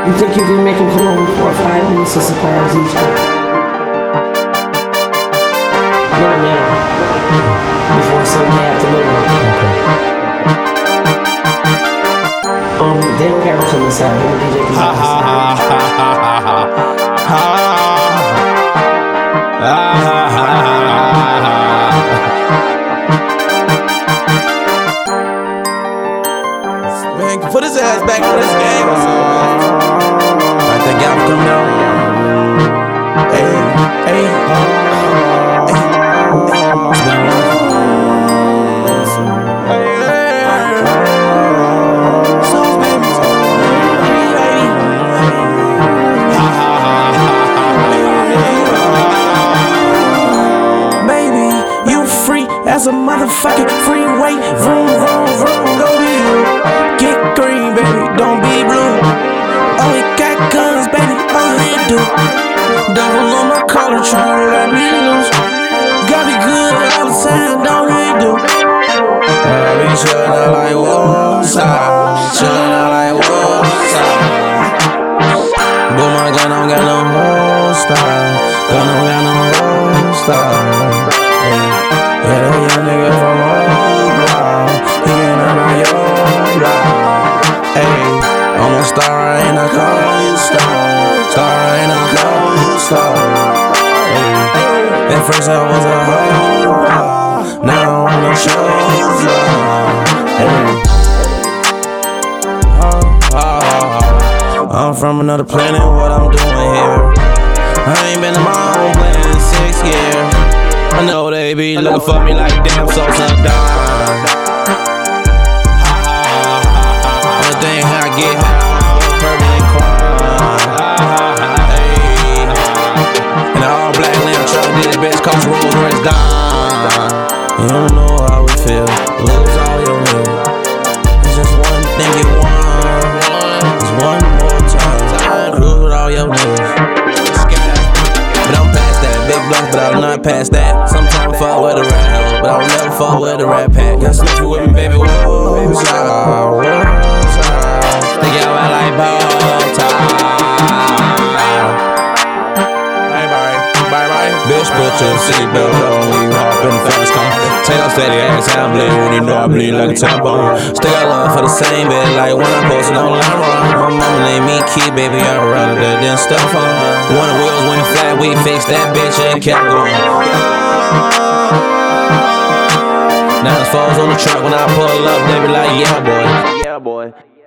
You think you can make them come over for 5 minutes to surprise each other? Not now. Before Sunday afternoon. They don't gotta come inside. DJ can come Man, put his ass back on this game or something, man. Like that guy come down. Hey, hey, it's been a while. Baby, you free as a motherfucking freeway. Vroom, vroom, vroom, go be you. Get green, baby, don't be blue. Only got guns, baby, all they do. Double on my collar, tryna let me loose. Got me good all the time, don't they do? I be chillin' out like Woolside, chillin' out like Woolside. But my gun don't got no holster, gun don't got no holster. Yeah, that young nigga from Oakland, he ain't on my Hey, I'm a star in a coaster, star in a coaster. At first I was a hoe, now I'm a shoulder. I'm from another planet, what I'm doing here. I ain't been to my own planet in 6 years. I know they be looking for me like damn so sometimes. One thing I get high, permanent crime. Hey, and all black lamb truck, this bitch cost Rolls Royce dime. You don't know how it feel, lose all your will. It's just one thing you want, it's one more time, lose all your niggas. But I'm past that, big blunt, but I'm not past that. Sometimes I fuck with a rat hoe, but I'll never fuck with a rat pack. Got slipped with me, baby, whoa, child. Think y'all out like bow tie. Bye-bye. Bitch, put your seatbelt on when you hop in the fast car. Take off steady ass, I bleed when you know I bleed like a tampon. Still got love for the same bed, like when I posted online. My mama named me Key, baby, I'd rather that than stuff on. One of the wheels went flat, we fixed that bitch and kept going. Now it's falls on the truck when I pull up, they be like, yeah, boy. Yeah, boy.